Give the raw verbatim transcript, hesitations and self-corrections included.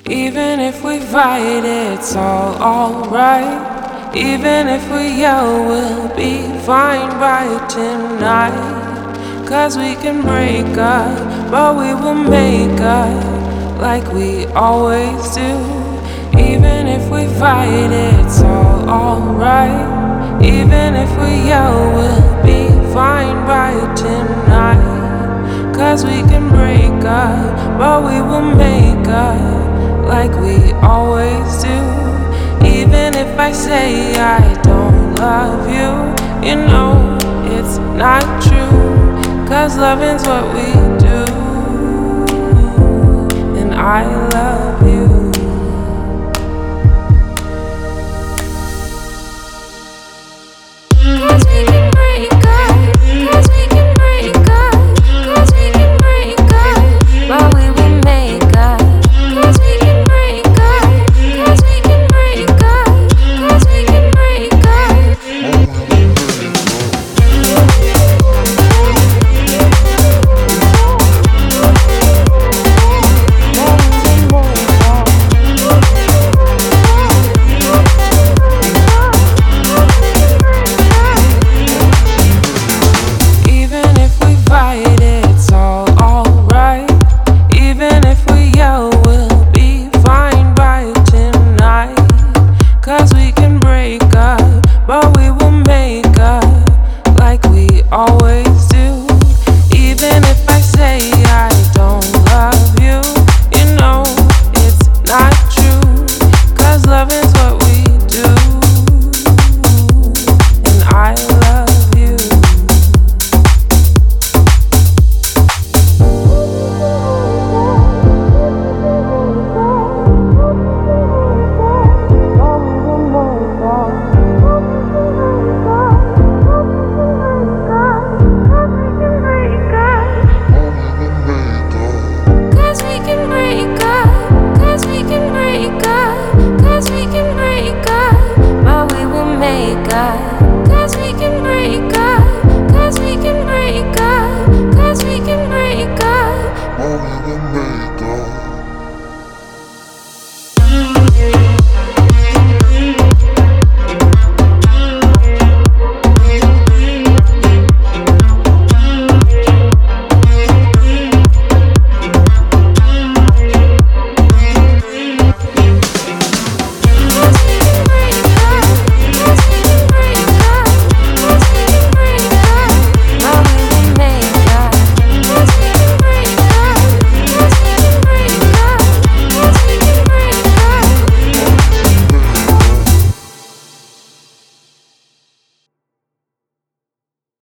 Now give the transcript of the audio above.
Even if we fight, it's all alright. Even if we yell, we'll be fine by tonight. Cause we can break up, but we will make up like we always do. Even if we fight, it's all alright. Even if we yell, we'll be fine by tonight. Cause we can break up, but we will make up like we always do. Even if I say I don't love you, you know it's not true. Cause loving's what we do, and I love you.